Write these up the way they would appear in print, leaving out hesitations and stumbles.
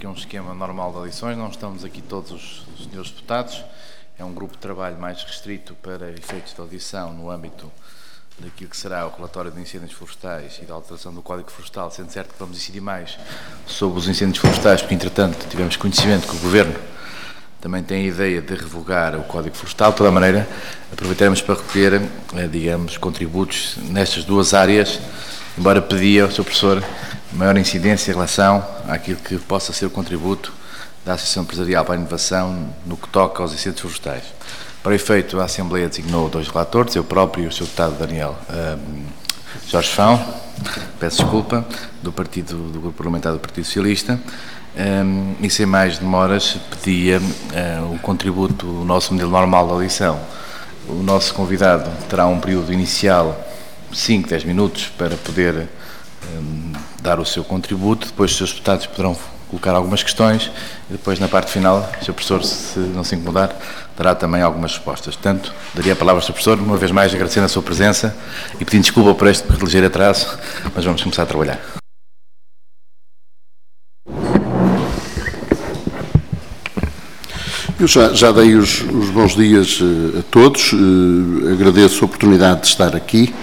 Que é um esquema normal de audições, não estamos aqui todos os senhores deputados, é um grupo de trabalho mais restrito para efeitos de audição no âmbito daquilo que será o relatório de incêndios florestais e da alteração do Código Florestal, sendo certo que vamos decidir mais sobre os incêndios florestais, porque entretanto tivemos conhecimento que o Governo também tem a ideia de revogar o Código Florestal. De toda maneira, aproveitaremos para recolher, digamos, contributos nestas duas áreas, embora pedia ao Sr. Professor maior incidência em relação àquilo que possa ser o contributo da Associação Empresarial para a Inovação no que toca aos incêndios florestais. Para efeito, a Assembleia designou 2 relatores, eu próprio e o Sr. Deputado Daniel Jorge Fão, peço desculpa, do Grupo Parlamentar do Partido Socialista, e sem mais demoras pedia o contributo, o nosso modelo normal de audição. O nosso convidado terá um período inicial, 5, 10 minutos, para poder dar o seu contributo, depois os seus deputados poderão colocar algumas questões e depois na parte final, o Sr. Professor, se não se incomodar, dará também algumas respostas. Portanto, daria a palavra ao Sr. Professor, uma vez mais agradecendo a sua presença e pedindo desculpa por este ligeiro atraso, mas vamos começar a trabalhar. Eu já dei os bons dias a todos, agradeço a oportunidade de estar aqui.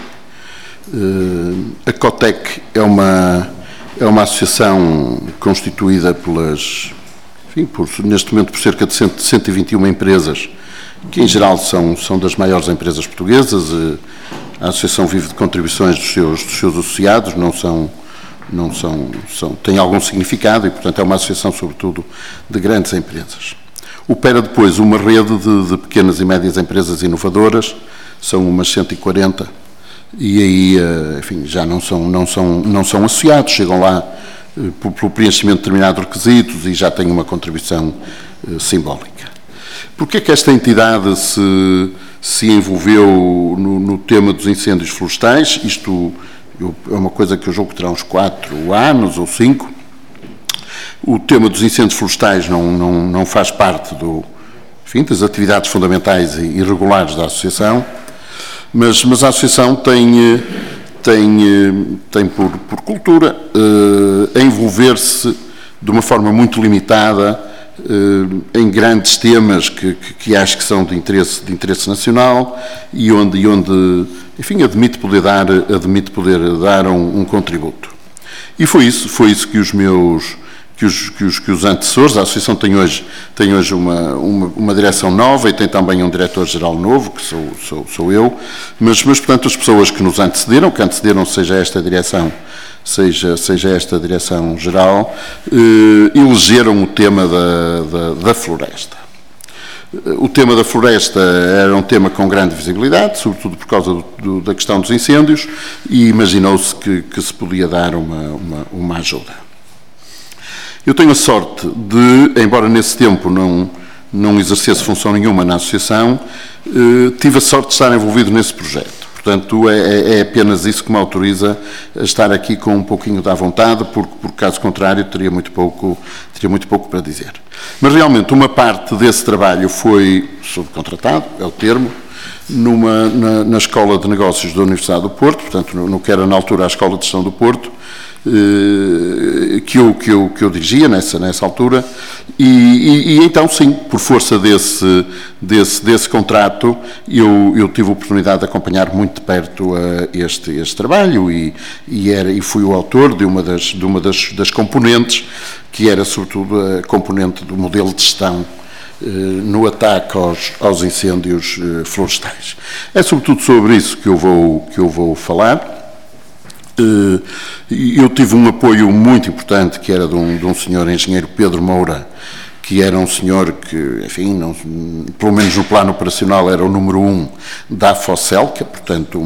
A COTEC é uma associação constituída neste momento por cerca de 121 empresas, que em geral são das maiores empresas portuguesas. A associação vive de contribuições dos seus associados, tem algum significado e, portanto, é uma associação sobretudo de grandes empresas. Opera depois uma rede de pequenas e médias empresas inovadoras, são umas 140, e aí, enfim, já não são associados, chegam lá pelo preenchimento de determinados requisitos e já têm uma contribuição simbólica. Por que é que esta entidade se envolveu no tema dos incêndios florestais? Isto é uma coisa que eu julgo que terá uns 4 anos ou 5. O tema dos incêndios florestais não faz parte das atividades fundamentais e regulares da associação, mas a associação tem por cultura envolver-se de uma forma muito limitada em grandes temas que acho que são de interesse nacional e onde enfim, admite poder dar um contributo. E foi isso que os antecessores, a associação tem hoje uma direção nova e tem também um diretor-geral novo, que sou eu, mas portanto as pessoas que nos antecederam, seja esta direção, seja esta direção-geral, elegeram o tema da floresta. O tema da floresta era um tema com grande visibilidade, sobretudo por causa da questão dos incêndios, e imaginou-se que se podia dar uma ajuda. Eu tenho a sorte de, embora nesse tempo não exercesse função nenhuma na associação, tive a sorte de estar envolvido nesse projeto. Portanto, é apenas isso que me autoriza a estar aqui com um pouquinho da vontade, porque caso contrário teria muito pouco para dizer. Mas realmente uma parte desse trabalho foi subcontratado, é o termo, na Escola de Negócios da Universidade do Porto, portanto, no que era na altura a Escola de Gestão do Porto, que eu dirigia nessa altura, e então sim, por força desse contrato, eu tive a oportunidade de acompanhar muito de perto este trabalho e fui o autor de uma das componentes, que era sobretudo a componente do modelo de gestão no ataque aos incêndios florestais. É sobretudo sobre isso que eu vou falar. Eu tive um apoio muito importante, que era de um senhor engenheiro Pedro Moura, que era um senhor que, enfim, pelo menos no plano operacional, era o número 1 da AFOCEL, que é, portanto,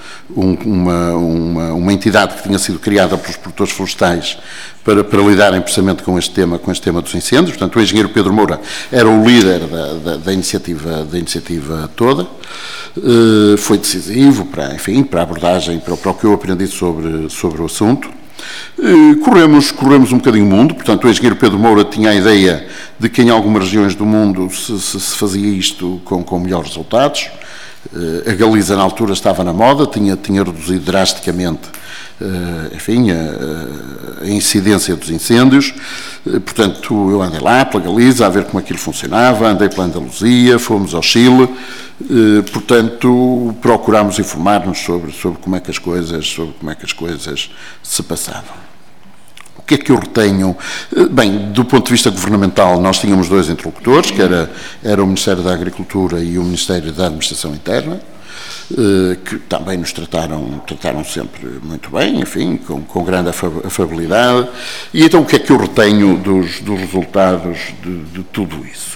uma entidade que tinha sido criada pelos produtores florestais para lidarem precisamente com este tema dos incêndios. Portanto, o engenheiro Pedro Moura era o líder da iniciativa toda. Foi decisivo para a abordagem, para o que eu aprendi sobre o assunto. Corremos um bocadinho o mundo, portanto o engenheiro Pedro Moura tinha a ideia de que em algumas regiões do mundo se fazia isto com melhores resultados. A Galiza na altura estava na moda, tinha reduzido drasticamente enfim, a incidência dos incêndios. Portanto, eu andei lá pela Galiza a ver como aquilo funcionava, andei pela Andaluzia, fomos ao Chile, portanto, procurámos informar-nos sobre como é que as coisas se passavam. O que é que eu retenho? Bem, do ponto de vista governamental, nós tínhamos dois interlocutores, que era o Ministério da Agricultura e o Ministério da Administração Interna, que também nos trataram sempre muito bem, enfim, com grande afabilidade. E então o que é que eu retenho dos resultados de tudo isso?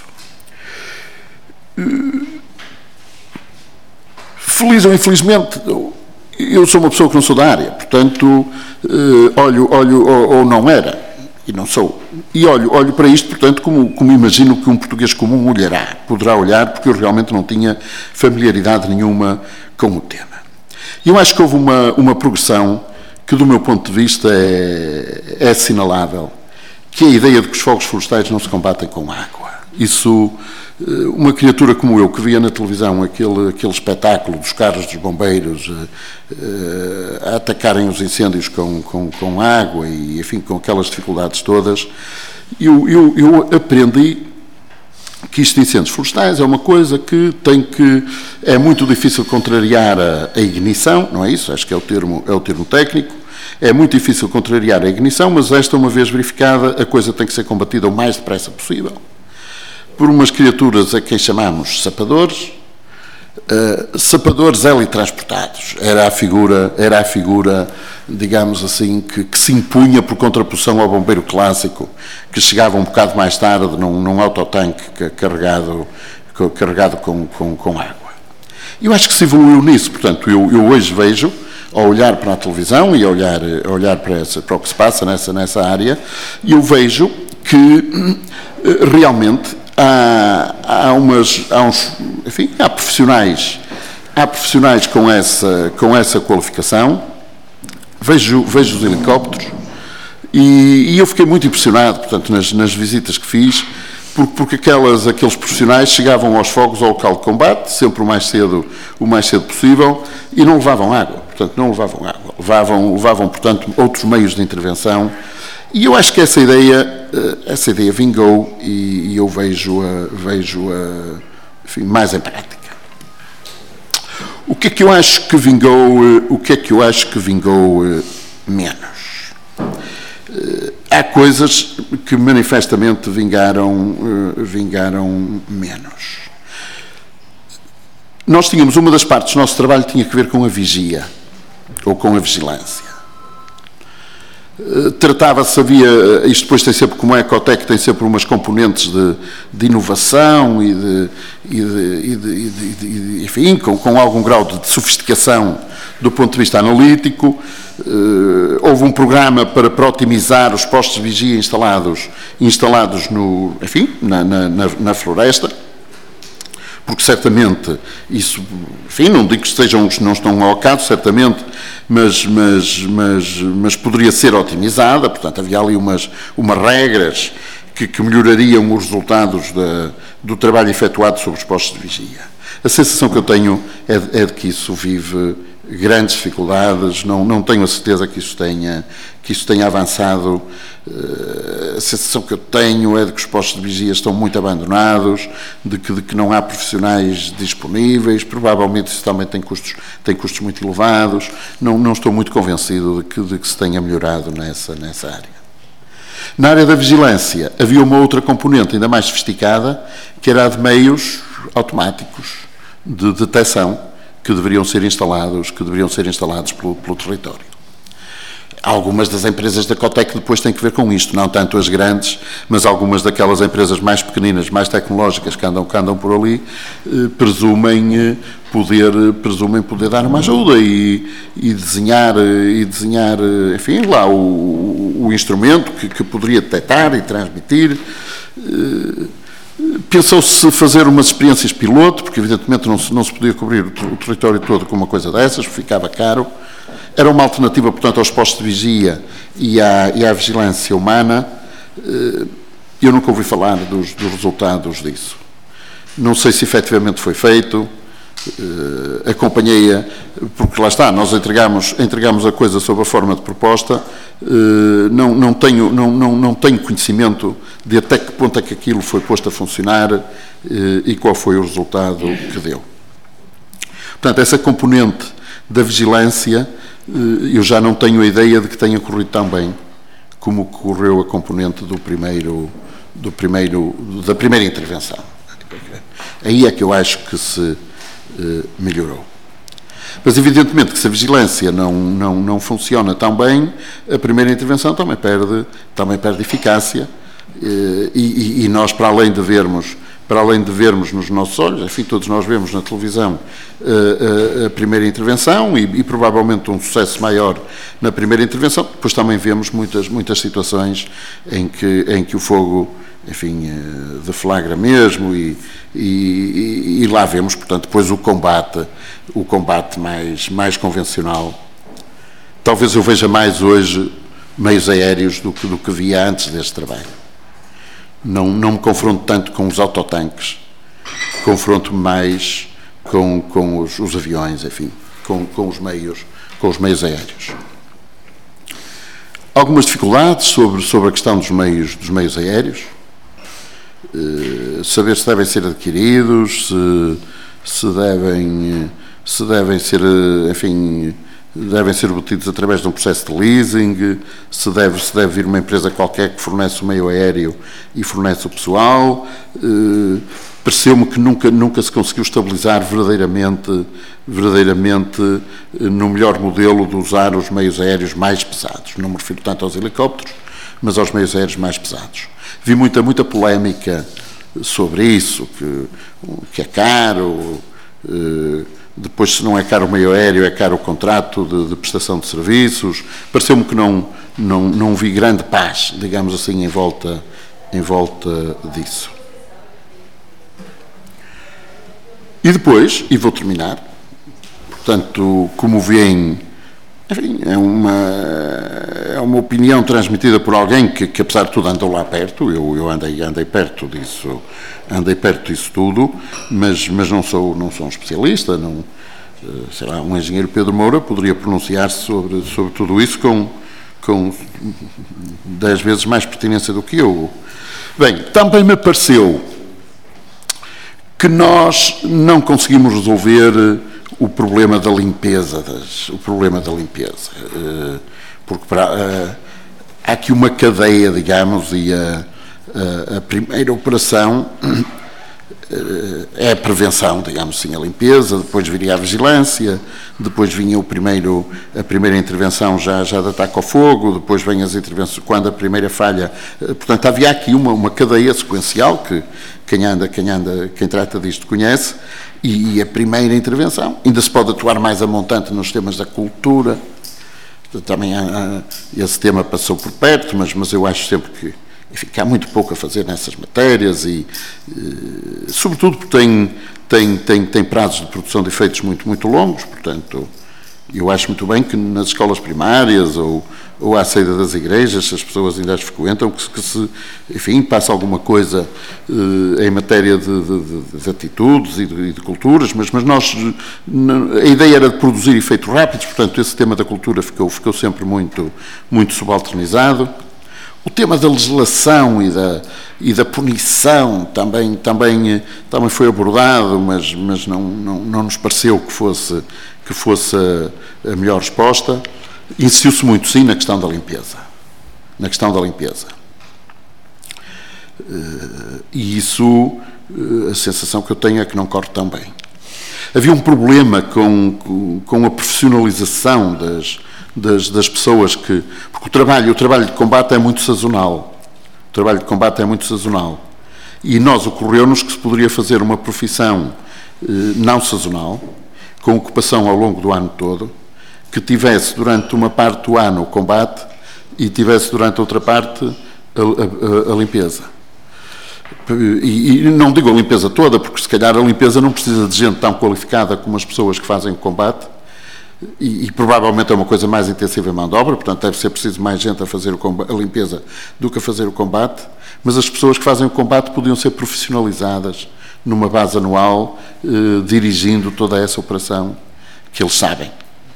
Feliz ou infelizmente, eu sou uma pessoa que não sou da área, portanto, olho ou não era, e não sou. E olho para isto, portanto, como imagino que um português comum poderá olhar, porque eu realmente não tinha familiaridade nenhuma com o tema. E eu acho que houve uma progressão que, do meu ponto de vista, é assinalável, que é a ideia de que os fogos florestais não se combatem com água. Isso, uma criatura como eu, que via na televisão aquele espetáculo dos carros dos bombeiros a atacarem os incêndios com água e, enfim, com aquelas dificuldades todas, eu aprendi que isto de incêndios florestais é uma coisa que é muito difícil contrariar a ignição, não é isso? Acho que é o termo técnico. É muito difícil contrariar a ignição, mas esta, uma vez verificada, a coisa tem que ser combatida o mais depressa possível por umas criaturas a quem chamamos sapadores, sapadores helitransportados. Era a figura, digamos assim, que se impunha por contraposição ao bombeiro clássico, que chegava um bocado mais tarde num autotanque carregado com água. Eu acho que se evoluiu nisso. Portanto, eu hoje vejo, ao olhar para a televisão e a olhar para o que se passa nessa área, eu vejo que realmente há profissionais com essa qualificação. Vejo os helicópteros e eu fiquei muito impressionado, portanto, nas visitas que fiz, porque aqueles profissionais chegavam aos fogos, ao local de combate, sempre o mais cedo possível, e não levavam água. Portanto, levavam, portanto, outros meios de intervenção. E eu acho que essa ideia vingou e eu vejo-a, enfim, mais em prática. O que é que eu acho que vingou menos? Há coisas que manifestamente vingaram menos. Nós tínhamos, uma das partes do nosso trabalho tinha que ver com a vigia, ou com a vigilância. Tratava-se, isto depois tem sempre, como é a Ecotec, tem sempre umas componentes de inovação enfim, com algum grau de sofisticação do ponto de vista analítico. Houve um programa para otimizar os postos de vigia instalados na floresta, porque certamente isso, enfim, não digo que não estão ao acaso, certamente, mas poderia ser otimizada. Portanto, havia ali umas regras que melhorariam os resultados do trabalho efetuado sobre os postos de vigia. A sensação que eu tenho é de que isso vive grandes dificuldades. Não tenho a certeza que isso tenha avançado. A sensação que eu tenho é de que os postos de vigia estão muito abandonados, de que não há profissionais disponíveis. Provavelmente isso também tem custos muito elevados. Não estou muito convencido de que se tenha melhorado nessa área. Na área da vigilância havia uma outra componente ainda mais sofisticada, que era a de meios automáticos de detecção que deveriam ser instalados pelo território. Algumas das empresas da Ecotec depois têm que ver com isto, não tanto as grandes, mas algumas daquelas empresas mais pequeninas, mais tecnológicas que andam por ali, presumem poder dar uma ajuda e desenhar, enfim, lá o instrumento que poderia detectar e transmitir. Pensou-se fazer umas experiências piloto, porque evidentemente não se podia cobrir o território todo com uma coisa dessas, ficava caro. Era uma alternativa, portanto, aos postos de vigia e à vigilância humana. Eu nunca ouvi falar dos resultados disso. Não sei se efetivamente foi feito, acompanhei-a, porque lá está, nós entregamos a coisa sob a forma de proposta, não tenho conhecimento de até que ponto é que aquilo foi posto a funcionar e qual foi o resultado que deu. Portanto, essa componente da vigilância, eu já não tenho a ideia de que tenha corrido tão bem como correu a componente da primeira intervenção. Aí é que eu acho que se melhorou. Mas, evidentemente, que se a vigilância não funciona tão bem, a primeira intervenção também perde eficácia e nós, para além de vermos nos nossos olhos, enfim, todos nós vemos na televisão a primeira intervenção e provavelmente um sucesso maior na primeira intervenção, depois também vemos muitas situações em que o fogo, enfim, deflagra mesmo e lá vemos, portanto, depois o combate mais convencional. Talvez eu veja mais hoje meios aéreos do que via antes deste trabalho. Não me confronto tanto com os autotanques, confronto-me mais com os aviões, enfim, com os meios aéreos. Algumas dificuldades sobre a questão dos meios aéreos, saber se devem ser adquiridos, se devem ser, enfim, devem ser obtidos através de um processo de leasing, se deve vir uma empresa qualquer que fornece o meio aéreo e fornece o pessoal. Pareceu-me que nunca se conseguiu estabilizar verdadeiramente no melhor modelo de usar os meios aéreos mais pesados. Não me refiro tanto aos helicópteros, mas aos meios aéreos mais pesados. Vi muita polémica sobre isso, que é caro. Depois, se não é caro o meio aéreo, é caro o contrato de prestação de serviços. Pareceu-me que não vi grande paz, digamos assim, em volta disso. E depois, e vou terminar, portanto, como veem, enfim, é uma opinião transmitida por alguém que apesar de tudo, andou lá perto. Eu andei perto disso tudo, mas não sou um especialista. Sei lá, um engenheiro Pedro Moura poderia pronunciar-se sobre tudo isso com 10 vezes mais pertinência do que eu. Bem, também me pareceu que nós não conseguimos resolver o problema da limpeza, porque há aqui uma cadeia, digamos, e a primeira operação é a prevenção, digamos assim, a limpeza, depois viria a vigilância, depois vinha a primeira intervenção já de ataque ao fogo, depois vem as intervenções quando a primeira falha. Portanto, havia aqui uma cadeia sequencial que quem trata disto conhece, e a primeira intervenção, ainda se pode atuar mais a montante nos temas da cultura, também esse tema passou por perto, mas eu acho sempre que, enfim, que há muito pouco a fazer nessas matérias e sobretudo porque tem prazos de produção de efeitos muito longos, portanto, eu acho muito bem que nas escolas primárias ou à saída das igrejas, se as pessoas ainda as frequentam, que se, enfim, passa alguma coisa em matéria de atitudes e de culturas, mas nós, a ideia era de produzir efeitos rápidos, portanto, esse tema da cultura ficou sempre muito subalternizado. O tema da legislação e da punição também foi abordado, mas não nos pareceu que fosse a melhor resposta. Insistiu-se muito, sim, na questão da limpeza. E isso, a sensação que eu tenho é que não corre tão bem. Havia um problema com a profissionalização das pessoas porque o trabalho de combate é muito sazonal. E nós ocorreu-nos que se poderia fazer uma profissão não sazonal, com ocupação ao longo do ano todo, que tivesse durante uma parte do ano o combate e tivesse durante outra parte a limpeza. E não digo a limpeza toda, porque se calhar a limpeza não precisa de gente tão qualificada como as pessoas que fazem o combate, e provavelmente é uma coisa mais intensiva em mão de obra, portanto deve ser preciso mais gente a fazer a limpeza do que a fazer o combate, mas as pessoas que fazem o combate podiam ser profissionalizadas numa base anual, dirigindo toda essa operação que eles sabem.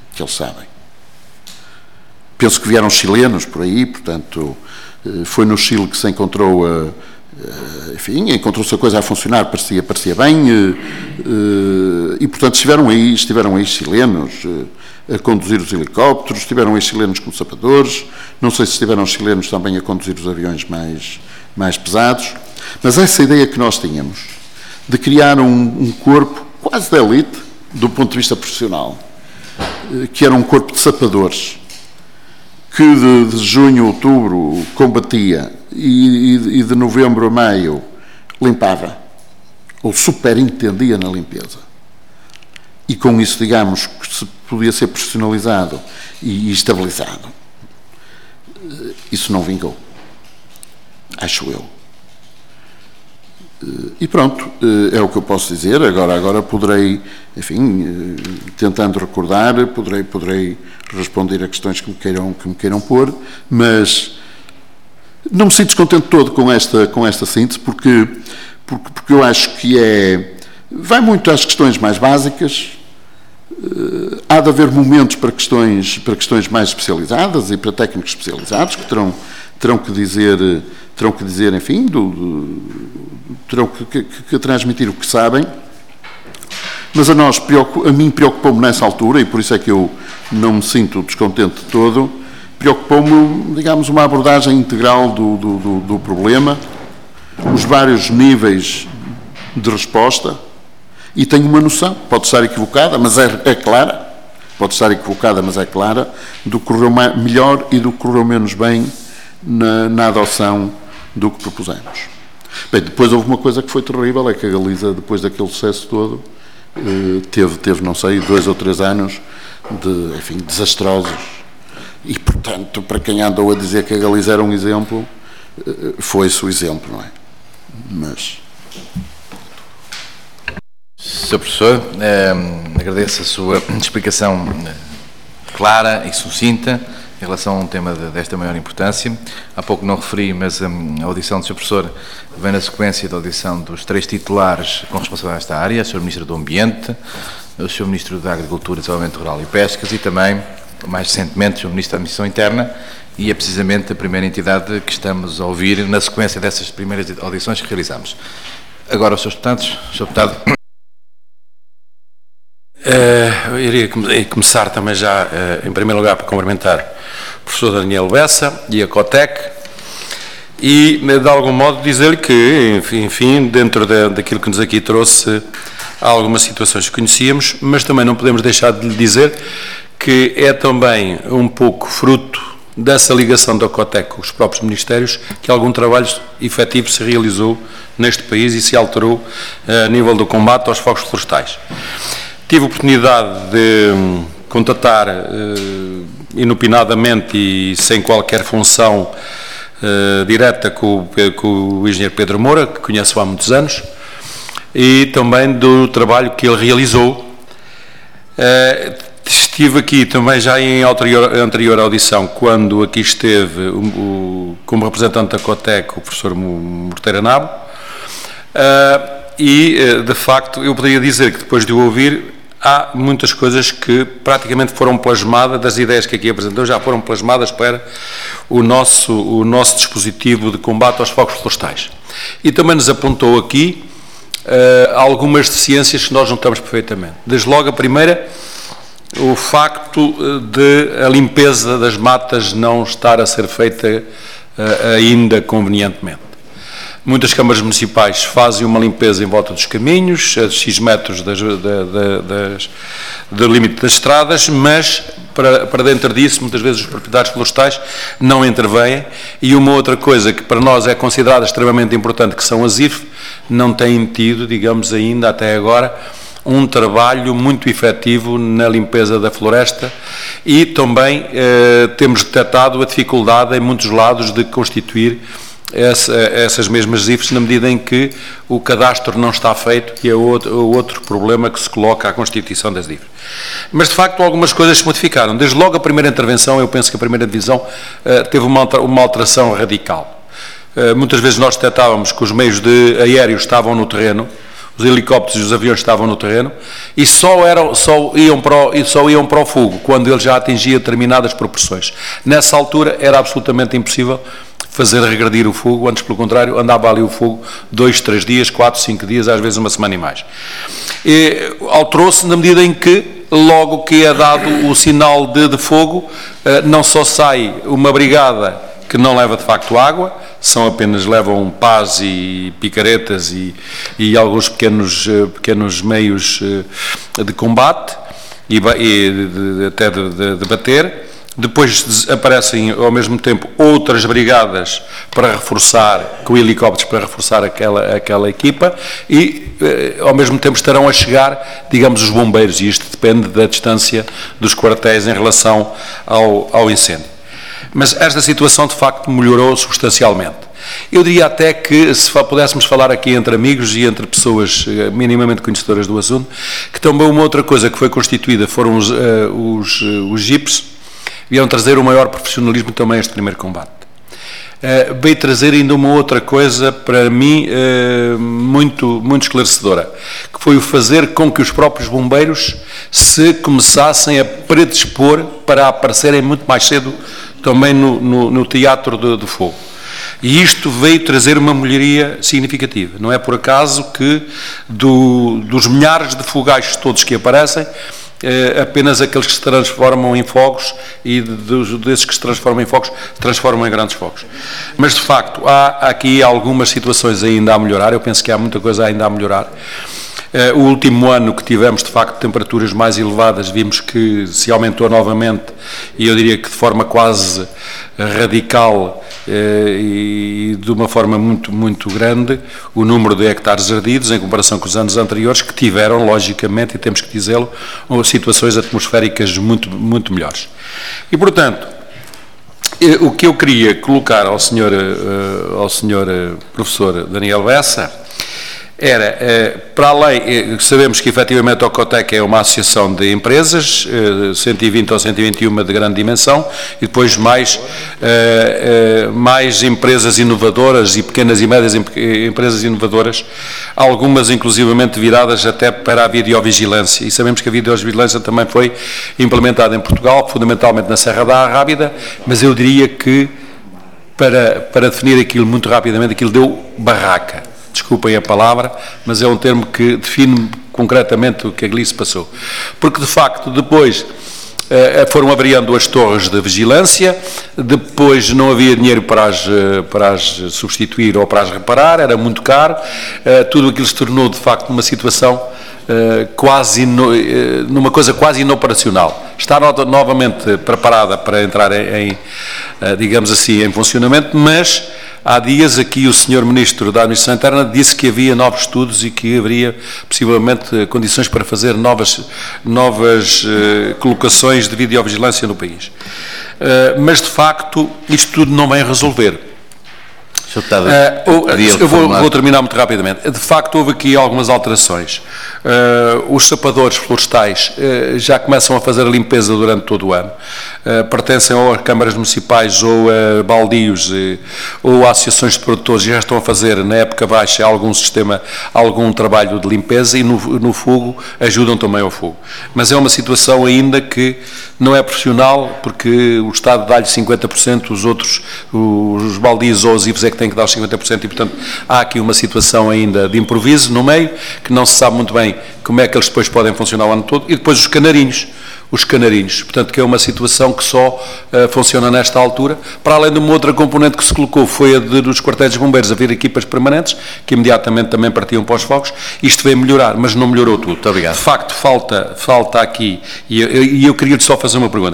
Penso que vieram chilenos por aí, portanto, foi no Chile que se encontrou, enfim, encontrou-se a coisa a funcionar, parecia bem, e portanto estiveram aí chilenos a conduzir os helicópteros, estiveram aí chilenos como sapadores, não sei se estiveram chilenos também a conduzir os aviões mais pesados, mas essa ideia que nós tínhamos de criar um corpo quase de elite, do ponto de vista profissional, que era um corpo de sapadores, que de junho a outubro combatia e de novembro a maio limpava, ou superintendia na limpeza. E com isso, digamos, que se podia ser profissionalizado e estabilizado. Isso não vingou, acho eu. E pronto, é o que eu posso dizer. Agora poderei, enfim, tentando recordar, poderei responder a questões que me queiram pôr, mas não me sinto descontente todo com esta síntese, porque eu acho que vai muito às questões mais básicas. Há de haver momentos para questões mais especializadas e para técnicos especializados que terão que dizer, enfim, terão que transmitir o que sabem, mas a mim preocupou-me nessa altura, e por isso é que eu não me sinto descontente todo, preocupou-me, digamos, uma abordagem integral do problema, os vários níveis de resposta, e tenho uma noção, pode estar equivocada, mas é clara, do que correu melhor e do que correu menos bem na adoção do que propusemos. Bem, depois houve uma coisa que foi terrível, é que a Galiza, depois daquele sucesso todo, teve, não sei, 2 ou 3 anos desastrosos. E, portanto, para quem andou a dizer que a Galiza era um exemplo, foi esse o exemplo, não é? Mas... Sr. Professor, agradeço a sua explicação clara e sucinta em relação a um tema desta maior importância. Há pouco não referi, mas a audição do Sr. Professor vem na sequência da audição dos 3 titulares com responsabilidade nesta área, o Sr. Ministro do Ambiente, o Sr. Ministro da Agricultura, Desenvolvimento Rural e Pescas e também, mais recentemente, o Sr. Ministro da Administração Interna, e é precisamente a primeira entidade que estamos a ouvir na sequência dessas primeiras audições que realizamos. Agora, os Srs. Deputados, Sr. Deputado. Eu iria começar também já, em primeiro lugar, por cumprimentar o professor Daniel Bessa e a COTEC e, de algum modo, dizer-lhe que, enfim, dentro daquilo que nos aqui trouxe, há algumas situações que conhecíamos, mas também não podemos deixar de lhe dizer que é também um pouco fruto dessa ligação da COTEC com os próprios ministérios que algum trabalho efetivo se realizou neste país e se alterou a nível do combate aos fogos florestais. Tive a oportunidade de contatar inopinadamente e sem qualquer função direta com o engenheiro Pedro Moura, que conheço há muitos anos, e também do trabalho que ele realizou. Estive aqui também já em anterior audição, quando aqui esteve como representante da COTEC o professor Morteira Nabo, e de facto eu poderia dizer que depois de o ouvir há muitas coisas que praticamente foram plasmadas, das ideias que aqui apresentou, já foram plasmadas para o nosso dispositivo de combate aos fogos florestais. E também nos apontou aqui algumas deficiências que nós notamos perfeitamente. Desde logo a primeira, o facto de a limpeza das matas não estar a ser feita ainda convenientemente. Muitas câmaras municipais fazem uma limpeza em volta dos caminhos, a X metros do limite das estradas, mas para dentro disso, muitas vezes os proprietários florestais não intervêm. E uma outra coisa que para nós é considerada extremamente importante, que são as IF, não têm tido, digamos ainda até agora, um trabalho muito efetivo na limpeza da floresta e também temos detectado a dificuldade em muitos lados de constituir essas mesmas IFs na medida em que o cadastro não está feito, e é outro problema que se coloca à constituição das IFs. Mas de facto algumas coisas se modificaram. Desde logo a primeira intervenção, eu penso que a primeira divisão teve uma alteração radical. Muitas vezes nós detectávamos que os meios aéreos estavam no terreno, os helicópteros e os aviões estavam no terreno, e só iam para o fogo quando ele já atingia determinadas proporções. Nessa altura era absolutamente impossível fazer regredir o fogo, antes pelo contrário andava ali o fogo 2, 3 dias, 4, 5 dias, às vezes uma semana e mais. Alterou-se na medida em que logo que é dado o sinal de fogo, não só sai uma brigada que não leva de facto água, levam pás e picaretas e alguns pequenos meios de combate até de bater. Depois aparecem ao mesmo tempo outras brigadas para reforçar, com helicópteros para reforçar aquela equipa e ao mesmo tempo estarão a chegar, digamos, os bombeiros, e isto depende da distância dos quartéis em relação ao incêndio. Mas esta situação de facto melhorou substancialmente. Eu diria até que, se pudéssemos falar aqui entre amigos e entre pessoas minimamente conhecedoras do assunto, que também uma outra coisa que foi constituída foram os jipes, vieram trazer o maior profissionalismo também a este primeiro combate. Veio trazer ainda uma outra coisa, para mim, muito, muito esclarecedora, que foi o fazer com que os próprios bombeiros se começassem a predispor para aparecerem muito mais cedo também no teatro do fogo. E isto veio trazer uma melhoria significativa. Não é por acaso que dos milhares de fogachos todos que aparecem, apenas aqueles que se transformam em fogos e desses que se transformam em fogos, transformam em grandes fogos. Mas, de facto, há aqui algumas situações ainda a melhorar. Eu penso que há muita coisa ainda a melhorar. O último ano que tivemos, de facto, temperaturas mais elevadas, vimos que se aumentou novamente, e eu diria que de forma quase radical e de uma forma muito, muito grande, o número de hectares ardidos em comparação com os anos anteriores, que tiveram, logicamente, e temos que dizê-lo, situações atmosféricas muito, muito melhores. E, portanto, o que eu queria colocar ao senhor professor Daniel Bessa era, para além, sabemos que efetivamente a Ocotec é uma associação de empresas, 120 ou 121 de grande dimensão, e depois mais empresas inovadoras e pequenas e médias empresas inovadoras, algumas inclusivamente viradas até para a videovigilância, e sabemos que a videovigilância também foi implementada em Portugal, fundamentalmente na Serra da Arrábida, mas eu diria que, para definir aquilo muito rapidamente, aquilo deu barraca. Desculpem a palavra, mas é um termo que define concretamente o que ali se passou. Porque, de facto, depois foram avariando as torres de vigilância, depois não havia dinheiro para as substituir ou para as reparar, era muito caro, tudo aquilo se tornou, de facto, numa situação numa coisa quase inoperacional. Está novamente preparada para entrar digamos assim, em funcionamento, mas há dias aqui o Sr. Ministro da Administração Interna disse que havia novos estudos e que haveria possivelmente condições para fazer novas colocações de videovigilância no país. Mas de facto isto tudo não vem resolver. Eu vou terminar muito rapidamente. De facto, houve aqui algumas alterações. Os sapadores florestais já começam a fazer a limpeza durante todo o ano. Pertencem ou a câmaras municipais ou a baldios ou a associações de produtores, já estão a fazer na época baixa algum trabalho de limpeza, e no fogo ajudam também ao fogo. Mas é uma situação ainda que não é profissional, porque o Estado dá-lhe 50%, os baldios ou os IVs é que têm que dar os 50%, e portanto há aqui uma situação ainda de improviso no meio, que não se sabe muito bem como é que eles depois podem funcionar o ano todo. E depois os canarinhos, portanto, que é uma situação que só funciona nesta altura, para além de uma outra componente que se colocou, foi a dos quartéis de bombeiros haver equipas permanentes, que imediatamente também partiam para os fogos. Isto veio melhorar, mas não melhorou tudo. Muito obrigado. De facto, falta aqui, e eu queria só fazer uma pergunta.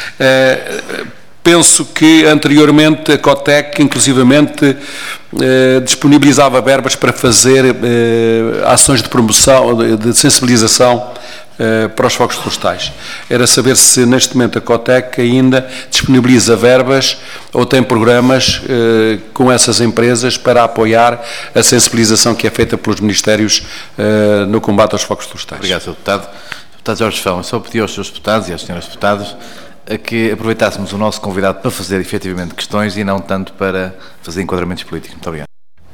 Penso que anteriormente a Cotec, inclusivamente, disponibilizava verbas para fazer ações de promoção, de sensibilização para os fogos florestais. Era saber se neste momento a Cotec ainda disponibiliza verbas ou tem programas com essas empresas para apoiar a sensibilização que é feita pelos ministérios no combate aos fogos florestais. Obrigado, Sr. Deputado. Deputado Jorge Fão, eu só pedi aos Srs. Deputados e às Sras. Deputadas a que aproveitássemos o nosso convidado para fazer efetivamente questões e não tanto para fazer enquadramentos políticos. Muito obrigado.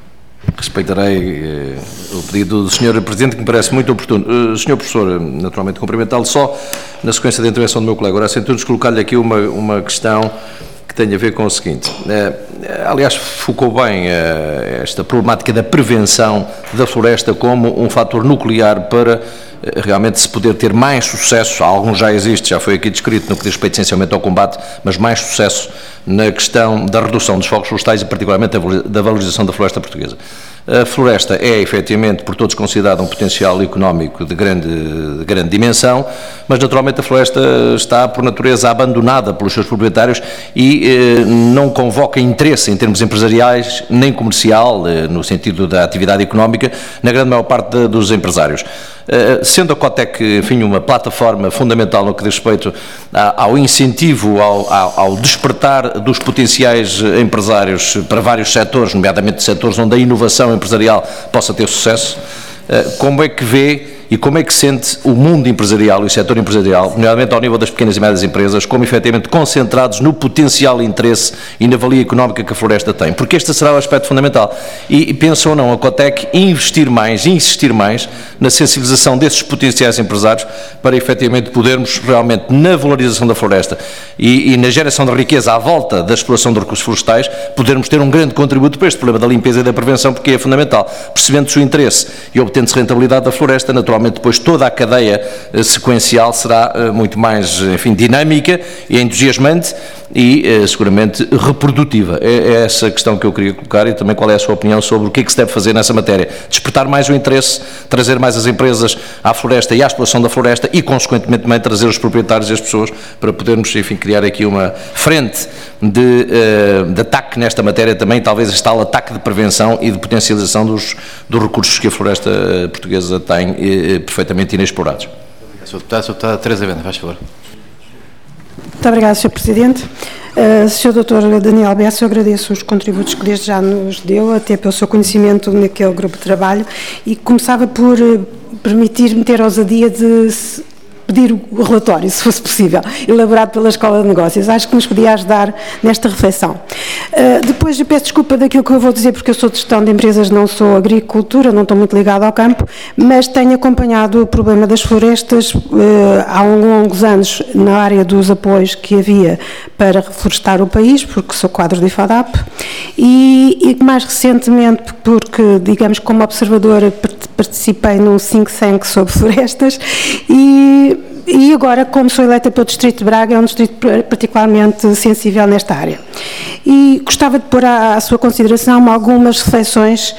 Respeitarei o pedido do Sr. Presidente, que me parece muito oportuno. Sr. Professor, naturalmente cumprimentá-lo só na sequência da intervenção do meu colega. Agora, sento-nos colocar-lhe aqui uma questão que tem a ver com o seguinte. Aliás, focou bem esta problemática da prevenção da floresta como um fator nuclear para realmente se poder ter mais sucesso. Alguns já existe, já foi aqui descrito no que diz respeito essencialmente ao combate, mas mais sucesso na questão da redução dos fogos florestais e particularmente da valorização da floresta portuguesa. A floresta é, efetivamente, por todos considerada um potencial económico de grande dimensão, mas naturalmente a floresta está, por natureza, abandonada pelos seus proprietários e não convoca interesse em termos empresariais, nem comercial, no sentido da atividade económica, na grande maior parte dos empresários. Sendo a Cotec, enfim, uma plataforma fundamental no que diz respeito ao incentivo, ao despertar dos potenciais empresários para vários setores, nomeadamente setores onde a inovação empresarial possa ter sucesso, como é que vê e como é que sente o mundo empresarial e o setor empresarial, nomeadamente ao nível das pequenas e médias empresas, como efetivamente concentrados no potencial interesse e na valia económica que a floresta tem? Porque este será o aspecto fundamental. E pensa ou não a Cotec insistir mais na sensibilização desses potenciais empresários para efetivamente podermos realmente, na valorização da floresta e na geração de riqueza à volta da exploração de recursos florestais, podermos ter um grande contributo para este problema da limpeza e da prevenção, porque é fundamental. Percebendo-se o interesse e obtendo-se rentabilidade da floresta, naturalmente depois toda a cadeia sequencial será muito mais, enfim, dinâmica e entusiasmante e seguramente reprodutiva. É essa questão que eu queria colocar e também qual é a sua opinião sobre o que é que se deve fazer nessa matéria. Despertar mais o interesse, trazer mais as empresas à floresta e à exploração da floresta e, consequentemente, também trazer os proprietários e as pessoas para podermos, enfim, criar aqui uma frente de ataque nesta matéria também, talvez este tal ataque de prevenção e de potencialização dos recursos que a floresta portuguesa tem perfeitamente inexplorados. Sr. Deputado Teresa Benda, faz favor. Muito obrigada, Sr. Presidente. Sr. Dr. Daniel Bessa, eu agradeço os contributos que desde já nos deu, até pelo seu conhecimento naquele grupo de trabalho, e começava por permitir-me ter a ousadia de pedir o relatório, se fosse possível, elaborado pela Escola de Negócios. Acho que nos podia ajudar nesta reflexão. Depois, eu peço desculpa daquilo que eu vou dizer, porque eu sou de gestão de empresas, não sou agricultura, não estou muito ligada ao campo, mas tenho acompanhado o problema das florestas há longos anos na área dos apoios que havia para reflorestar o país, porque sou quadro do IFADAP, e mais recentemente, porque, digamos, como observadora, participei num think tank sobre florestas e agora, como sou eleita pelo Distrito de Braga, é um distrito particularmente sensível nesta área. E gostava de pôr à sua consideração algumas reflexões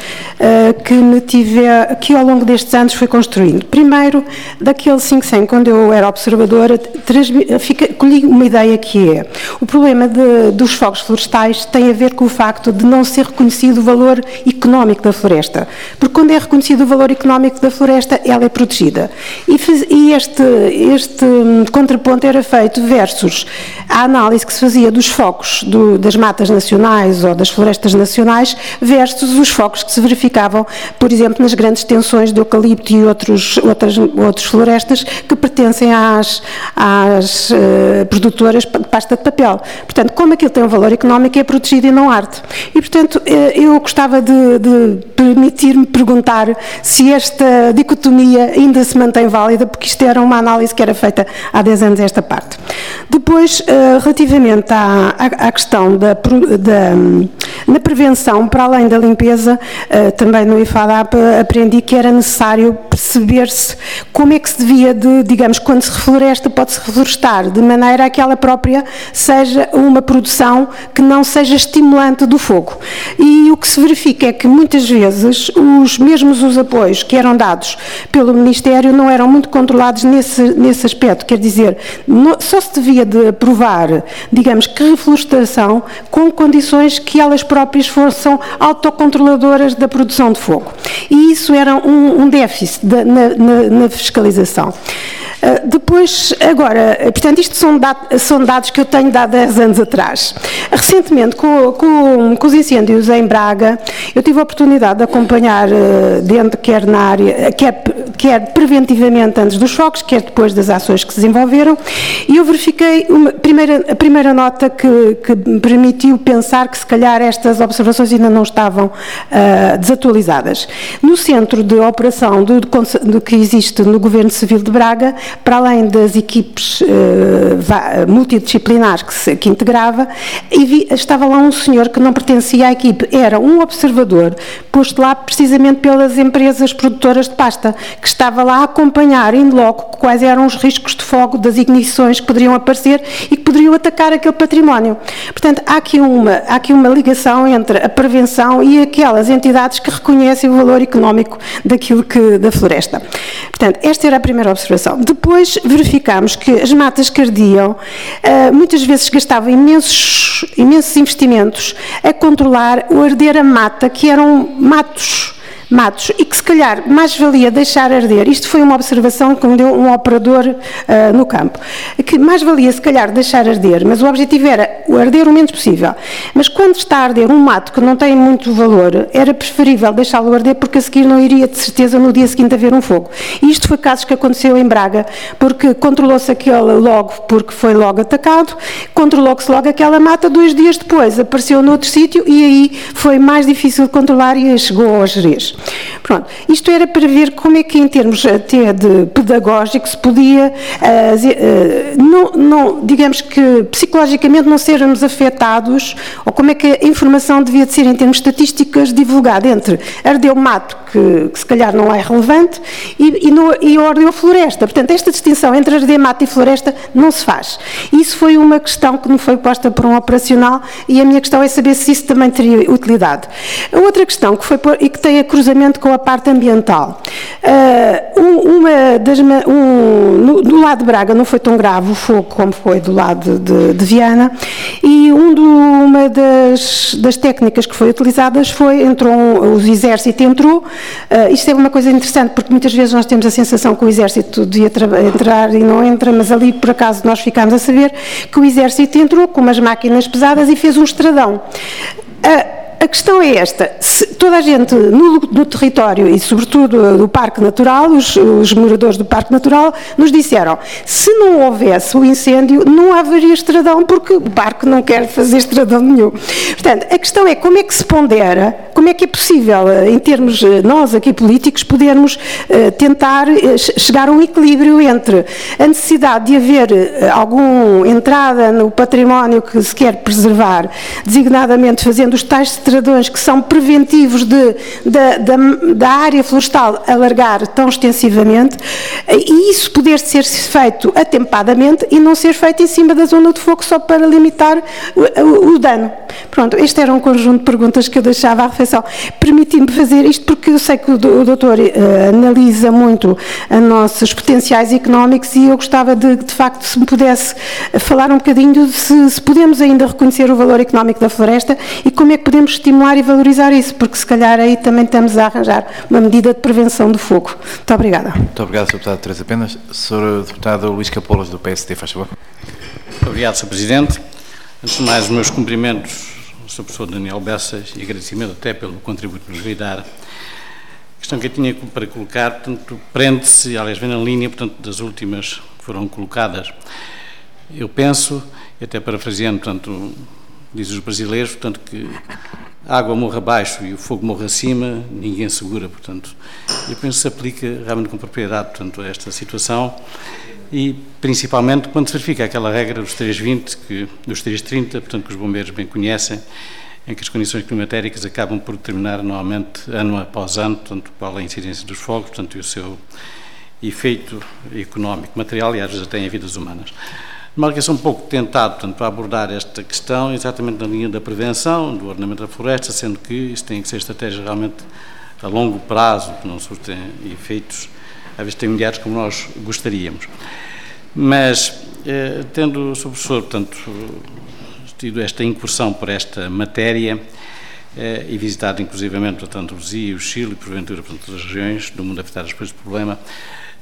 que ao longo destes anos fui construindo. Primeiro, daquele think tank, quando eu era observadora, colhi uma ideia que é: o problema dos fogos florestais tem a ver com o facto de não ser reconhecido o valor económico da floresta. Porque quando é reconhecido o valor económico da floresta, ela é protegida. E este contraponto era feito versus a análise que se fazia dos focos das matas nacionais ou das florestas nacionais versus os focos que se verificavam, por exemplo, nas grandes extensões de eucalipto e outras florestas que pertencem às produtoras de pasta de papel. Portanto, como aquilo tem um valor económico, é protegido e não arde. E, portanto, eu gostava de permitir-me perguntar se esta dicotomia ainda se mantém válida, porque isto era uma análise que era feita há 10 anos esta parte. Depois, relativamente à questão na prevenção, para além da limpeza, também no IFADAP aprendi que era necessário perceber-se como é que se devia digamos, quando se refloresta, pode-se reflorestar de maneira a que ela própria seja uma produção que não seja estimulante do fogo. E o que se verifica é que muitas vezes os apoios que eram dados pelo Ministério não eram muito controlados nesse aspecto, quer dizer, só se devia de aprovar, digamos, que reflorestação com condições que elas próprias fossem autocontroladoras da produção de fogo. E isso era um déficit na fiscalização. Depois, agora, portanto, isto são dados que eu tenho de há 10 anos atrás. Recentemente, com os incêndios em Braga, eu tive a oportunidade de acompanhar, quer na área, quer preventivamente antes dos fogos, quer depois das ações que se desenvolveram, e eu verifiquei a primeira nota que me permitiu pensar que se calhar estas observações ainda não estavam desatualizadas. No centro de operação do que existe no Governo Civil de Braga, para além das equipes multidisciplinares que integrava, estava lá um senhor que não pertencia à equipe, era um observador posto lá precisamente pelas empresas produtoras de pasta, que estava lá a acompanhar em loco quais eram os riscos de fogo das ignições que poderiam aparecer e que poderiam atacar aquele património. Portanto, há aqui uma ligação entre a prevenção e aquelas entidades que reconhecem o valor económico da floresta. Portanto, esta era a primeira observação. Depois verificámos que as matas que ardiam muitas vezes gastavam imensos investimentos a controlar o arder a mata, que eram matos, e que se calhar mais valia deixar arder, isto foi uma observação que me deu um operador no campo, que mais valia se calhar deixar arder, mas o objetivo era o arder o menos possível, mas quando está a arder um mato que não tem muito valor, era preferível deixá-lo arder porque a seguir não iria de certeza no dia seguinte haver um fogo. E isto foi casos que aconteceu em Braga, porque controlou-se aquele logo, porque foi logo atacado, controlou-se logo aquela mata, 2 dias depois apareceu noutro sítio e aí foi mais difícil de controlar e chegou aos Jerez. Pronto, isto era para ver como é que em termos até de pedagógico se podia, digamos que psicologicamente não sermos afetados, ou como é que a informação devia de ser em termos estatísticos divulgada entre ardeu mato, que se calhar não é relevante, e ardeu floresta. Portanto, esta distinção entre arder mato e floresta não se faz. Isso foi uma questão que me foi posta por um operacional e a minha questão é saber se isso também teria utilidade. A outra questão que foi e que tem a cruzamento com a parte ambiental. Do lado de Braga não foi tão grave o fogo como foi do lado de Viana e uma das técnicas que foi utilizadas o exército entrou, isto é uma coisa interessante porque muitas vezes nós temos a sensação que o exército devia entrar e não entra, mas ali por acaso nós ficámos a saber que o exército entrou com umas máquinas pesadas e fez um estradão. A questão é esta, se toda a gente no território e sobretudo do Parque Natural, os moradores do Parque Natural nos disseram, se não houvesse o incêndio não haveria estradão porque o parque não quer fazer estradão nenhum. Portanto, a questão é como é que se pondera, como é que é possível em termos nós aqui políticos podermos tentar chegar a um equilíbrio entre a necessidade de haver alguma entrada no património que se quer preservar, designadamente fazendo os tais estradões que são preventivos da área florestal alargar tão extensivamente e isso poder ser feito atempadamente e não ser feito em cima da zona de fogo só para limitar o dano. Pronto, este era um conjunto de perguntas que eu deixava à reflexão. Permiti-me fazer isto porque eu sei que o doutor analisa muito os nossos potenciais económicos e eu gostava de facto, se me pudesse falar um bocadinho se podemos ainda reconhecer o valor económico da floresta e como é que podemos estimular e valorizar isso, porque se calhar aí também estamos a arranjar uma medida de prevenção do fogo. Muito obrigada. Muito obrigado, Sr. Deputado Teresa Penas. Sr. Deputado Luís Capolas, do PSD, faz favor. Obrigado, Sr. Presidente. Antes de mais, os meus cumprimentos ao Sr. Professor Daniel Bessas e agradecimento até pelo contributo que nos veio dar. A questão que eu tinha para colocar, portanto, prende-se, aliás, vem na linha, portanto, das últimas que foram colocadas. Eu penso, e até parafraseando, portanto, diz os brasileiros, portanto, que a água morre abaixo e o fogo morre acima, ninguém segura, portanto, eu penso que se aplica realmente com propriedade, portanto, a esta situação e, principalmente, quando se verifica aquela regra dos 3,20, dos 3,30, portanto, que os bombeiros bem conhecem, em que as condições climatéricas acabam por determinar, normalmente, ano após ano, portanto, qual é a incidência dos fogos, portanto, e o seu efeito económico, material e, às vezes, até em vidas humanas. Uma ligação um pouco tentado, portanto, para abordar esta questão exatamente na linha da prevenção, do ordenamento da floresta, sendo que isso tem que ser estratégia realmente a longo prazo, que não surtem efeitos, às vezes têm imediatos como nós gostaríamos. Mas, tendo o Sr. Professor, portanto, tido esta incursão por esta matéria e visitado inclusivamente, portanto, o Brasil, o Chile e, porventura, portanto, as regiões do mundo afetadas por este problema,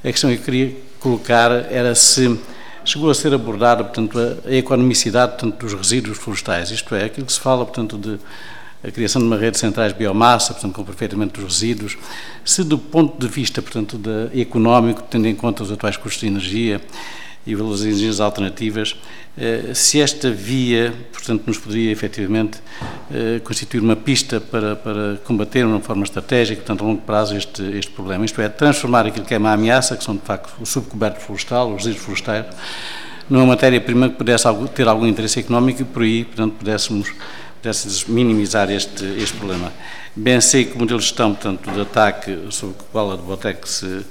A questão que eu queria colocar era se chegou a ser abordada, portanto, a economicidade, portanto, dos resíduos florestais, isto é, aquilo que se fala, portanto, de a criação de uma rede de centrais de biomassa, portanto, com aproveitamento dos resíduos, se do ponto de vista, portanto, económico, tendo em conta os atuais custos de energia e as energias alternativas, se esta via, portanto, nos poderia efetivamente constituir uma pista para combater de uma forma estratégica, portanto, a longo prazo, este problema. Isto é, transformar aquilo que é uma ameaça, que são, de facto, o subcoberto florestal, os resíduos florestais, numa matéria-prima que pudesse ter algum interesse económico e, por aí, portanto, pudéssemos minimizar este problema. Bem sei que o modelo de gestão, portanto, de ataque sobre o qual a Botec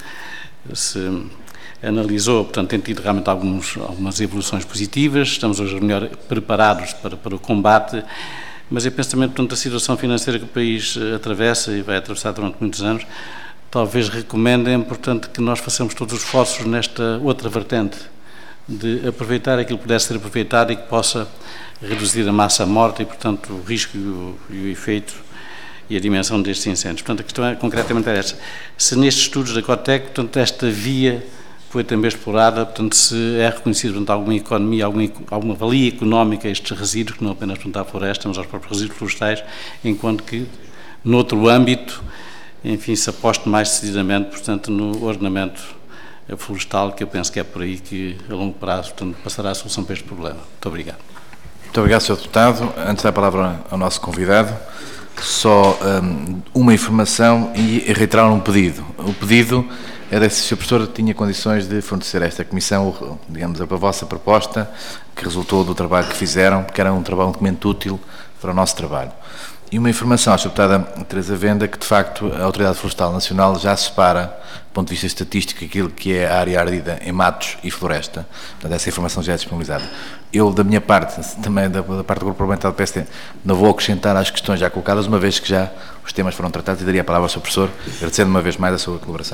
se analisou, portanto, tem tido realmente algumas evoluções positivas, estamos hoje melhor preparados para o combate, mas eu penso também, portanto, a situação financeira que o país atravessa e vai atravessar durante muitos anos, talvez recomendem, portanto, que nós façamos todos os esforços nesta outra vertente, de aproveitar aquilo que pudesse ser aproveitado e que possa reduzir a massa morta e, portanto, o risco e o efeito e a dimensão destes incêndios. Portanto, a questão é, concretamente é esta. Se nestes estudos da Cotec, portanto, esta via foi também explorada, portanto, se é reconhecido, portanto, alguma economia, alguma valia económica a estes resíduos, que não apenas, portanto, à floresta, mas aos próprios resíduos florestais, enquanto que, noutro âmbito, enfim, se aposte mais decididamente, portanto, no ordenamento florestal, que eu penso que é por aí que, a longo prazo, portanto, passará a solução para este problema. Muito obrigado. Muito obrigado, Sr. Deputado. Antes de dar a palavra ao nosso convidado, só uma informação e reiterar um pedido. O pedido era se o Sr. Professor tinha condições de fornecer a esta Comissão, digamos, a vossa proposta, que resultou do trabalho que fizeram, porque era um documento útil para o nosso trabalho. E uma informação à Sra. Deputada Teresa Venda, que de facto a Autoridade Florestal Nacional já separa, do ponto de vista estatístico, aquilo que é a área ardida em matos e floresta. Portanto, essa informação já é disponibilizada. Eu, da minha parte, também da parte do Grupo Parlamentar do PSD, não vou acrescentar às questões já colocadas, uma vez que já os temas foram tratados, e daria a palavra ao Sr. Professor, agradecendo uma vez mais a sua colaboração.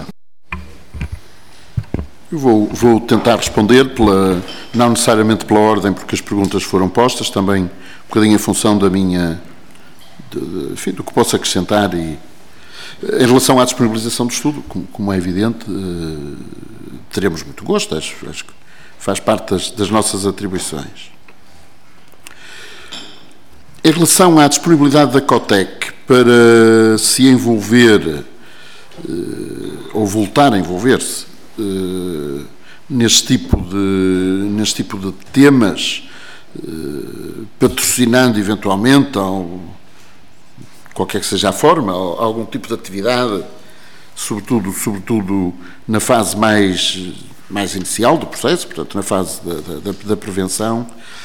Eu vou tentar responder, não necessariamente pela ordem, porque as perguntas foram postas, também um bocadinho em função da minha... enfim, do que posso acrescentar e em relação à disponibilização do estudo, como é evidente, teremos muito gosto, acho que faz parte das nossas atribuições. Em relação à disponibilidade da Cotec para se envolver ou voltar a envolver-se neste tipo de temas, patrocinando eventualmente qualquer que seja a forma, algum tipo de atividade, sobretudo na fase mais inicial do processo, portanto, na fase da prevenção.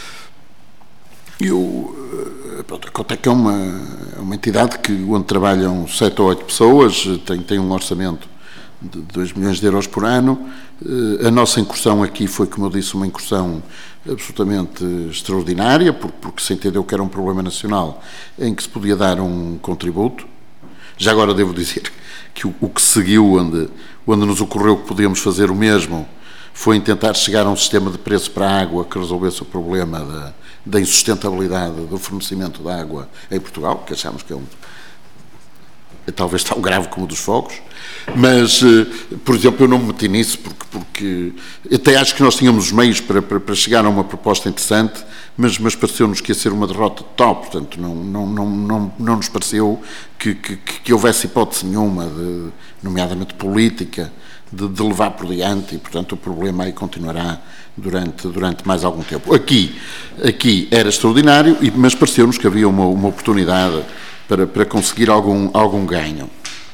A Cotec é uma entidade onde trabalham 7 ou 8 pessoas, tem um orçamento de 2 milhões de euros por ano. A nossa incursão aqui foi, como eu disse, uma incursão absolutamente extraordinária, porque se entendeu que era um problema nacional em que se podia dar um contributo. Já agora devo dizer que o que seguiu, onde nos ocorreu que podíamos fazer o mesmo, foi em tentar chegar a um sistema de preço para a água que resolvesse o problema da insustentabilidade do fornecimento de água em Portugal, que achamos que é talvez tão grave como o dos fogos, mas, por exemplo, eu não me meti nisso porque até acho que nós tínhamos os meios para chegar a uma proposta interessante, mas pareceu-nos que ia ser uma derrota total, portanto não nos pareceu que houvesse hipótese nenhuma, nomeadamente política, de levar por diante, e portanto o problema aí continuará durante mais algum tempo. Aqui era extraordinário, mas pareceu-nos que havia uma oportunidade para conseguir algum ganho.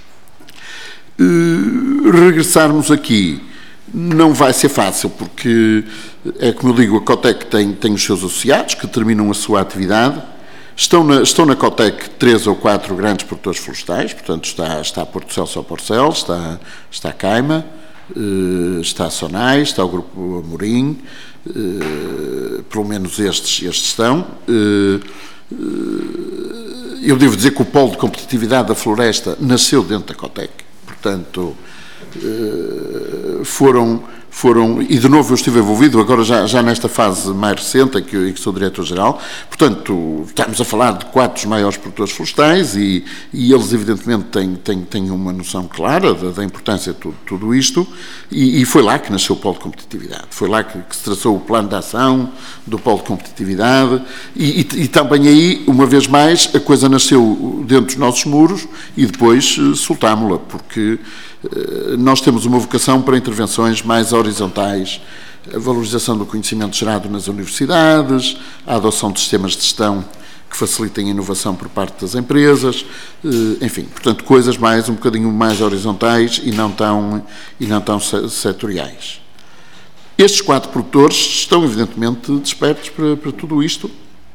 Regressarmos aqui não vai ser fácil, porque é como eu digo, a Cotec tem os seus associados que terminam a sua atividade. Estão na Cotec 3 ou 4 grandes produtores florestais, portanto está a Porto Celso ao Porcel, está a Caima, está a Sonai, está o Grupo Amorim, pelo menos estes estão. Eu devo dizer que o polo de competitividade da floresta nasceu dentro da Cotec, portanto foram e de novo eu estive envolvido, agora já nesta fase mais recente, em que sou diretor-geral, portanto, estamos a falar de 4 dos maiores produtores florestais e eles, evidentemente, têm uma noção clara da importância de tudo isto, e foi lá que nasceu o Polo de Competitividade, foi lá que se traçou o plano de ação do Polo de Competitividade, e também aí, uma vez mais, a coisa nasceu dentro dos nossos muros e depois soltámo-la, porque nós temos uma vocação para intervenções mais horizontais, a valorização do conhecimento gerado nas universidades, a adoção de sistemas de gestão que facilitem a inovação por parte das empresas, enfim, portanto, coisas um bocadinho mais horizontais e não tão setoriais. Estes 4 produtores estão, evidentemente, despertos para tudo isto.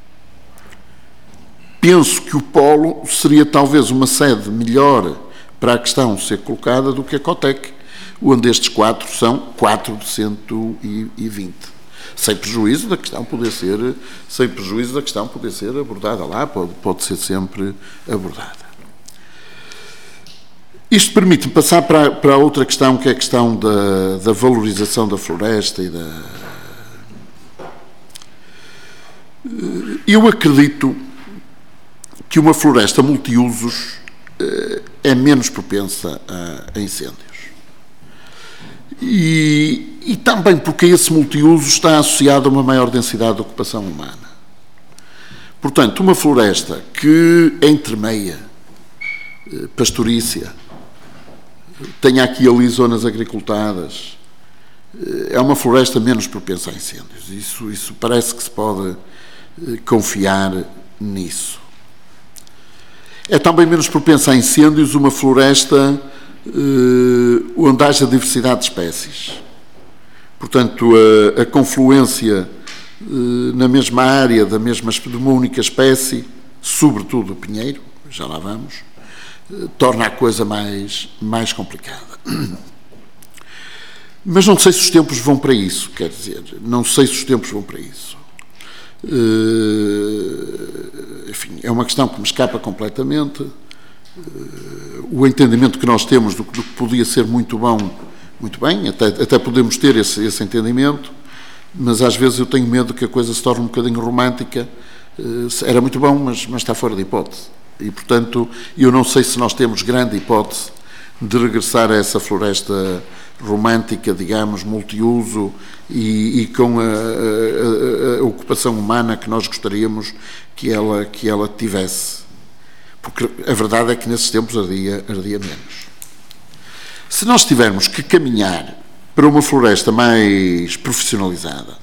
Penso que o Polo seria talvez uma sede melhor para a questão ser colocada do que a Cotec, onde estes 4 são 4 de 120. Sem prejuízo da questão poder ser abordada lá, pode ser sempre abordada. Isto permite-me passar para a outra questão, que é a questão da valorização da floresta e Eu acredito que uma floresta multiusos é menos propensa a incêndios. E também porque esse multiuso está associado a uma maior densidade de ocupação humana. Portanto, uma floresta que entremeia, pastorícia, tenha aqui e ali zonas agricultadas, é uma floresta menos propensa a incêndios. Isso parece que se pode confiar nisso. É também menos propensa a incêndios uma floresta onde haja diversidade de espécies. Portanto, a confluência na mesma área de uma única espécie, sobretudo o pinheiro, já lá vamos, torna a coisa mais complicada. Mas não sei se os tempos vão para isso, quer dizer, não sei se os tempos vão para isso. Enfim, é uma questão que me escapa completamente. O entendimento que nós temos do que podia ser muito bem, até podemos ter esse entendimento, mas às vezes eu tenho medo que a coisa se torne um bocadinho romântica. Era muito bom, mas está fora de hipótese. E, portanto, eu não sei se nós temos grande hipótese de regressar a essa floresta romântica, digamos, multiuso e com a ocupação humana que nós gostaríamos que ela tivesse. Porque a verdade é que nesses tempos ardia menos. Se nós tivermos que caminhar para uma floresta mais profissionalizada,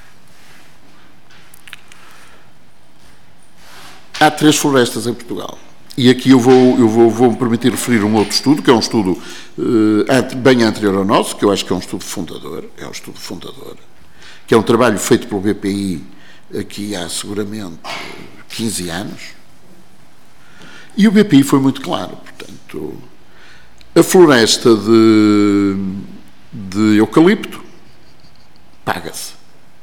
há 3 florestas em Portugal. E aqui eu vou me permitir referir um outro estudo, que é um estudo bem anterior ao nosso, que eu acho que é um estudo fundador, que é um trabalho feito pelo BPI aqui há seguramente 15 anos. E o BPI foi muito claro, portanto, a floresta de eucalipto paga-se.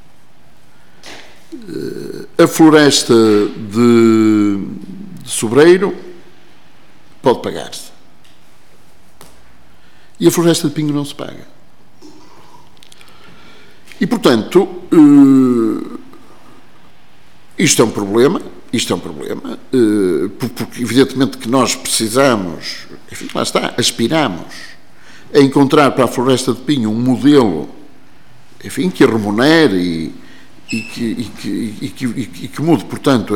A floresta de sobreiro pode pagar-se. E a floresta de pinho não se paga. E, portanto, isto é um problema, porque evidentemente que nós precisamos, enfim, lá está, aspiramos a encontrar para a floresta de pinho um modelo, enfim, que a remunere e que mude, portanto,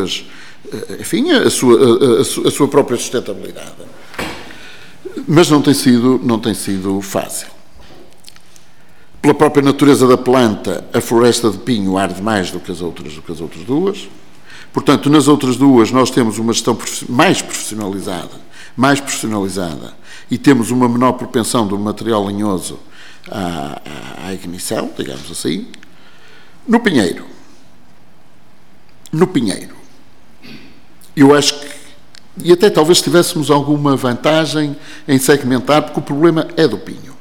a sua própria sustentabilidade. Mas não tem sido fácil. Pela própria natureza da planta, a floresta de pinho arde mais do que as outras duas. Portanto, nas outras duas nós temos uma gestão mais profissionalizada e temos uma menor propensão do material lenhoso à ignição, digamos assim. No pinheiro, eu acho que, e até talvez tivéssemos alguma vantagem em segmentar, porque o problema é do pinho.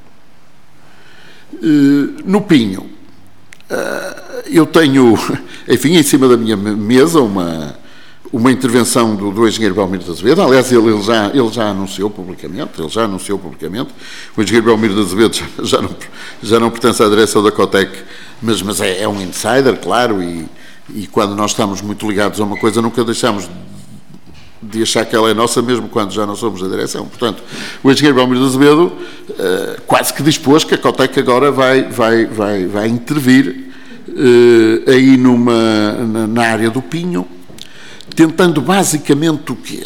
No pinho, eu tenho, enfim, em cima da minha mesa uma intervenção do engenheiro Belmiro de Azevedo. Aliás, ele já anunciou publicamente, o engenheiro Belmiro de Azevedo já não pertence à direção da Cotec, mas é um insider, claro, e quando nós estamos muito ligados a uma coisa, nunca deixamos de achar que ela é nossa, mesmo quando já não somos da direção. Portanto, o engenheiro Belmiro de Azevedo quase que dispôs que a Cotec agora vai intervir aí na área do Pinho, tentando basicamente o quê?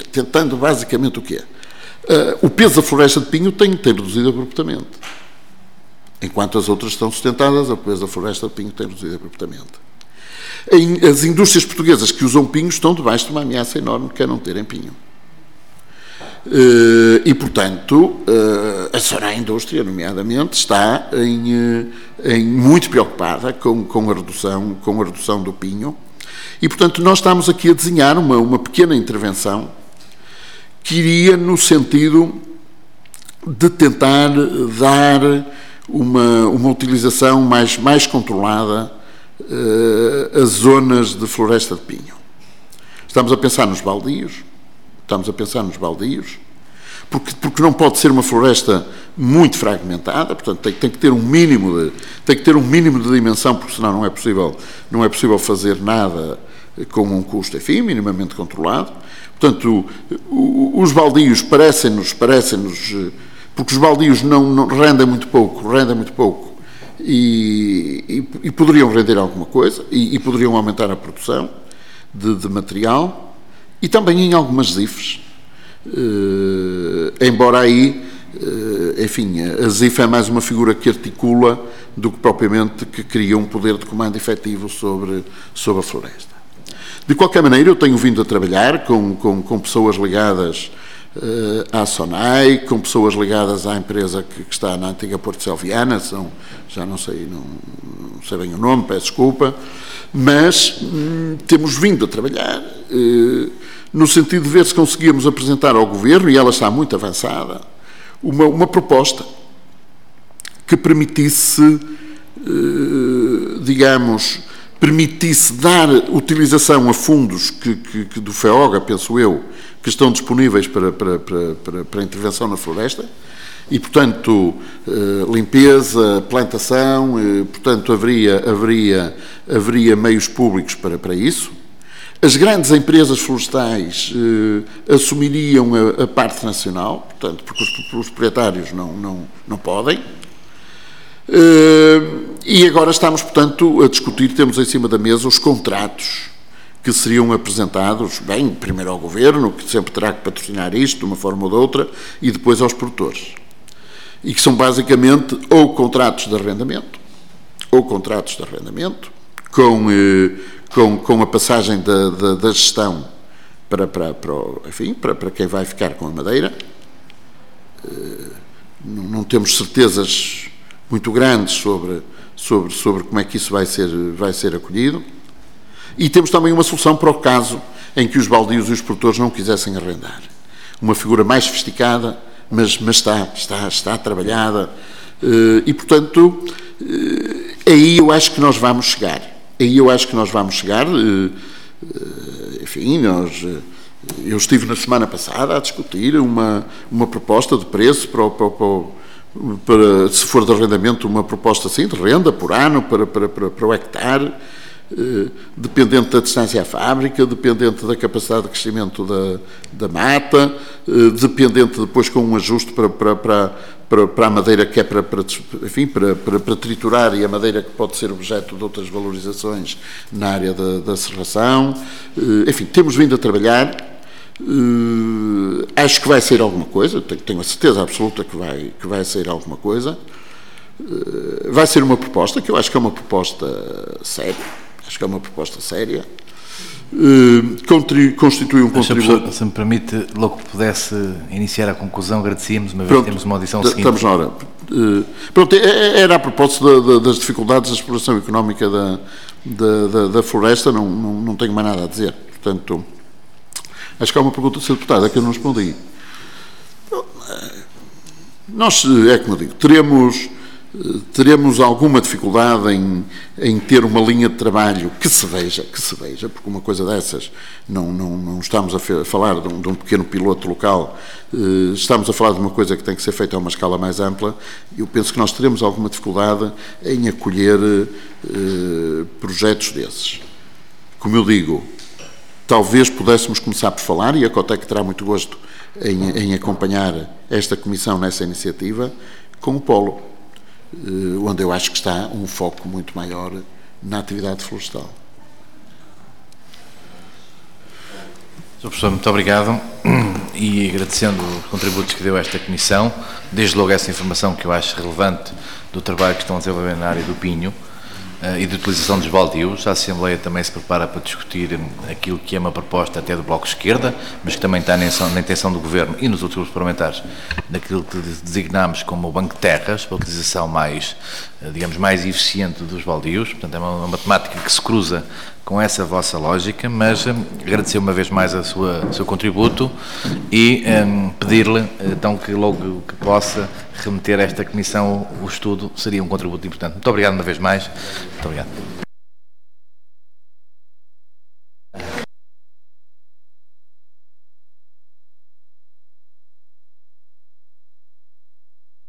O peso da floresta de Pinho tem reduzido abruptamente. Enquanto as outras estão sustentadas, o peso da floresta de Pinho tem reduzido abruptamente. As indústrias portuguesas que usam pinho estão debaixo de uma ameaça enorme que é não terem pinho. E, portanto, a Sonae Indústria, nomeadamente, está muito preocupada com a redução do pinho. E, portanto, nós estamos aqui a desenhar uma pequena intervenção que iria no sentido de tentar dar uma utilização mais controlada às zonas de floresta de pinho. Estamos a pensar nos baldios, porque não pode ser uma floresta muito fragmentada, portanto tem que ter um mínimo de dimensão, porque senão não é possível fazer nada com um custo, enfim, minimamente controlado. Portanto, os baldios parecem-nos, porque os baldios não rendem muito pouco, e poderiam render alguma coisa, e poderiam aumentar a produção de material, e também em algumas ZIFs, embora aí, enfim, a ZIF é mais uma figura que articula do que propriamente que cria um poder de comando efetivo sobre a floresta. De qualquer maneira, eu tenho vindo a trabalhar com pessoas ligadas à Sonae, com pessoas ligadas à empresa que está na antiga Porto Selviana, já não sei bem o nome, peço desculpa, mas temos vindo a trabalhar no sentido de ver se conseguíamos apresentar ao Governo, e ela está muito avançada, uma proposta que permitisse dar utilização a fundos que do FEOGA, penso eu, que estão disponíveis para intervenção na floresta, e, portanto, limpeza, plantação, portanto, haveria meios públicos para isso. As grandes empresas florestais assumiriam a parte nacional, portanto, porque os proprietários não podem. E agora estamos, portanto, a discutir, temos em cima da mesa os contratos que seriam apresentados, bem, primeiro ao Governo, que sempre terá que patrocinar isto de uma forma ou de outra, e depois aos produtores. E que são basicamente ou contratos de arrendamento, com a passagem da gestão para quem vai ficar com a madeira. Não temos certezas muito grandes sobre como é que isso vai ser acolhido. E temos também uma solução para o caso em que os baldios e os produtores não quisessem arrendar. Uma figura mais sofisticada, mas está trabalhada, e, portanto, aí eu acho que nós vamos chegar. Enfim, eu estive na semana passada a discutir uma proposta de preço para, se for de arrendamento, uma proposta assim, de renda por ano para o hectare, dependente da distância à fábrica, dependente da capacidade de crescimento da mata, dependente depois com um ajuste para a madeira que é para triturar, e a madeira que pode ser objeto de outras valorizações na área da serração. Enfim, temos vindo a trabalhar. Acho que vai ser alguma coisa, tenho a certeza absoluta que vai ser alguma coisa. Vai ser uma proposta que eu acho que é uma proposta séria. Constitui um contributo. Se me permite, logo que pudesse iniciar a conclusão, agradecíamos, uma vez que temos uma audição seguinte. Estamos na hora. Pronto, era a propósito das dificuldades da exploração económica da floresta, não tenho mais nada a dizer. Portanto, acho que há uma pergunta do Sr. Deputado, que eu não respondi. Nós, como eu digo, teremos teremos alguma dificuldade em ter uma linha de trabalho que se veja, porque uma coisa dessas, não estamos a falar de um pequeno piloto local, estamos a falar de uma coisa que tem que ser feita a uma escala mais ampla. Eu penso que nós teremos alguma dificuldade em acolher projetos desses. Como eu digo, talvez pudéssemos começar por falar, e a Cotec terá muito gosto em acompanhar esta Comissão nessa iniciativa, com o Polo, onde eu acho que está um foco muito maior na atividade florestal. Sr. Professor, muito obrigado, e agradecendo os contributos que deu a esta Comissão, desde logo essa informação que eu acho relevante do trabalho que estão a desenvolver na área do pinho e de utilização dos baldios. A Assembleia também se prepara para discutir aquilo que é uma proposta até do Bloco de Esquerda, mas que também está na intenção do Governo e nos outros grupos parlamentares, daquilo que designamos como o Banco de Terras, para a utilização mais, digamos, mais eficiente dos baldios. Portanto, é uma matemática que se cruza com essa vossa lógica, mas agradecer uma vez mais o seu contributo e pedir-lhe, então, que logo que possa remeter a esta Comissão o estudo, seria um contributo importante. Muito obrigado uma vez mais. Muito obrigado.